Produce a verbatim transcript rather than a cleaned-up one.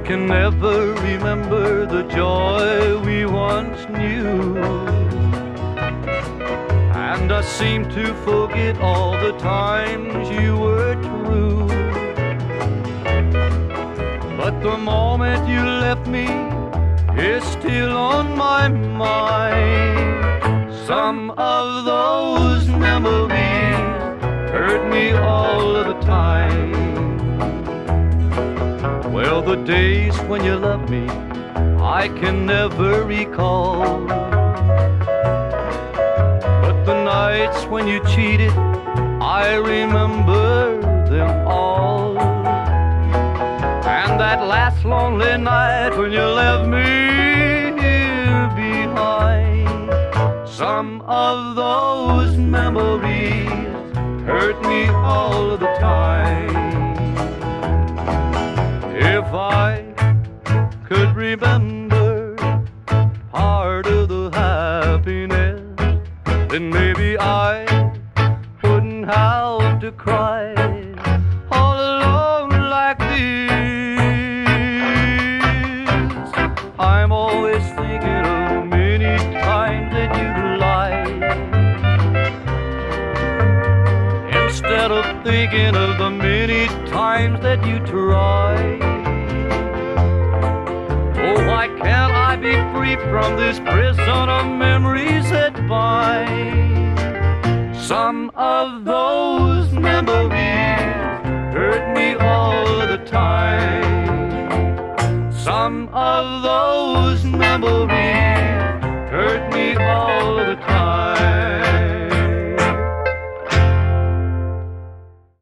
can never remember the joy we once knew, and I seem to forget all the times you were true. But the moment you left me is still on my mind. Some of those memories hurt me all of the time. Well, the days when you loved me, I can never recall. But the nights when you cheated, I remember them all. And that last lonely night when you left me here behind. Some of those memories hurt me all of the time. If I could remember part of the happiness, then maybe I wouldn't have to cry all alone like this. I'm always thinking of many times that you lied, instead of thinking of the many times that you tried. Oh, why can't I be free from this prison of memories that bind? Some of those memories hurt me all the time. Some of those memories hurt me all